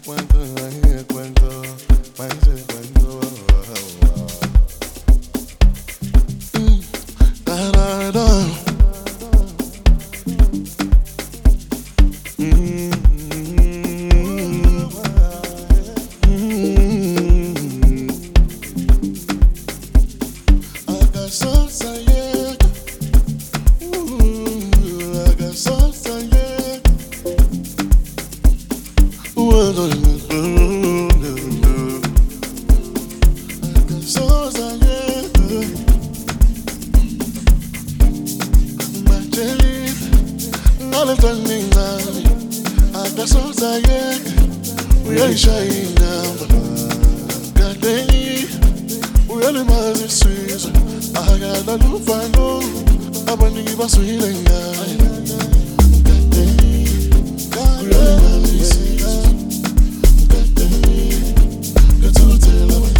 cuento, ahí el cuento, maíz el cuento. Da-da-da. I got salsa, yeah. I got salsa, yeah. I got salsa, yeah. My jelly, all the time, I got salsa, yeah. We are shining now. Got daily, we are the magic sweets. I got the new final, I'm gonna give us sweet and got daily, we are the magic sweets. Got daily, got to tell her,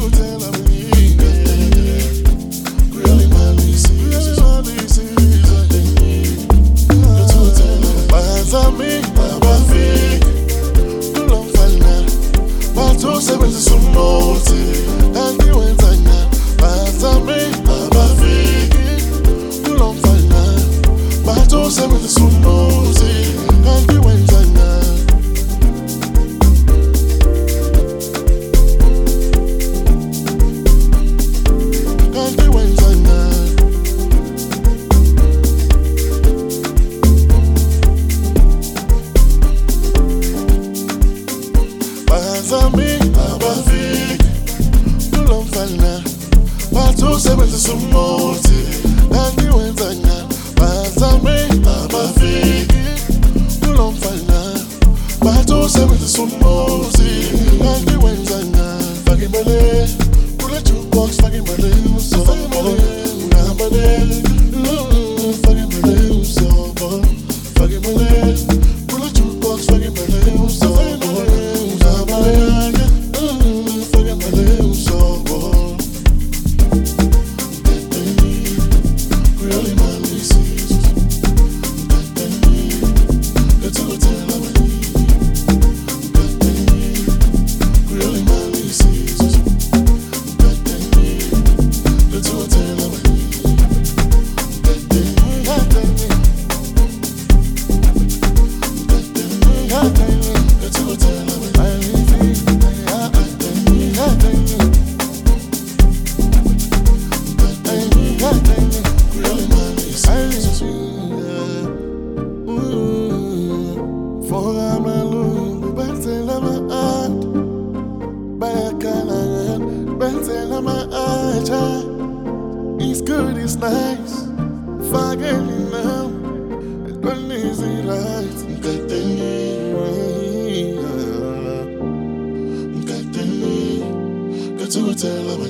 we are the magic sweets. Got daily, got to tell her, Bazami, Babafi. Bato sebenza sumuti, angi wenzanya. Bazame abafiki, ulomfana. Bato sebenza sumuti, angi wenzanya. Angi wenzanya. Bazame abafiki, ulomfana. Bato sebenza sumuti, angi wenzanya. Bazame abafiki, ulomfana. Bato sebenza sumuti, angi wenzanya. Fucking bale, kula jukebox, fucking bale, so fucking bale, fucking bale, so fucking bale, kula jukebox, fucking bale, so fucking bale, so really my leases. Got to tell her, really my leases. Got to tell her, really my leases. For my loom, Benzela my art, Bayakalan, Benzela my art. It's good, it's nice. Forgetting now, it don't easy right. Got to tell her.